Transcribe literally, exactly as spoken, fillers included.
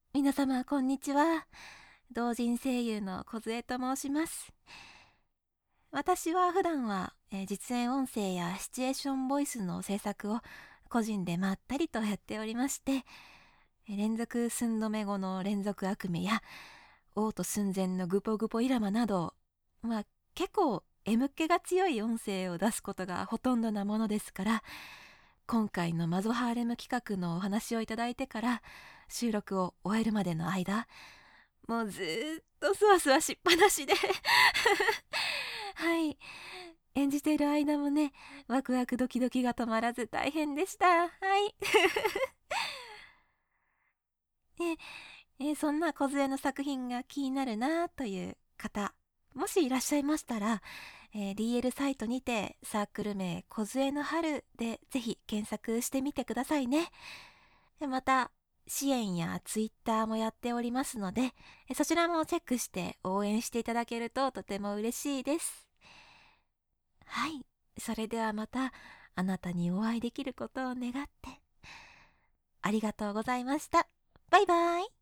皆様こんにちは。同人声優の梢と申します。私は普段は、えー実演音声やシチュエーションボイスの制作を個人でまったりとやっておりまして、えー連続寸止め後の連続悪夢や嘔吐寸前のグポグポイラマなど、まあ結構 M 気が強い音声を出すことがほとんどなものですから、今回のマゾハーレム企画のお話をいただいてから収録を終えるまでの間、もうずーっとそわそわしっぱなしではい、演じている間もね、ワクワクドキドキが止まらず大変でした。はいで、えーそんな梢の作品が気になるなという方、もしいらっしゃいましたら、えー ディーエル サイトにてサークル名梢の春でぜひ検索してみてくださいね。でまた支援やツイッターもやっておりますので、えそちらもチェックして応援していただけるととても嬉しいです。はい、それではまたあなたにお会いできることを願って、ありがとうございました。バイバイ。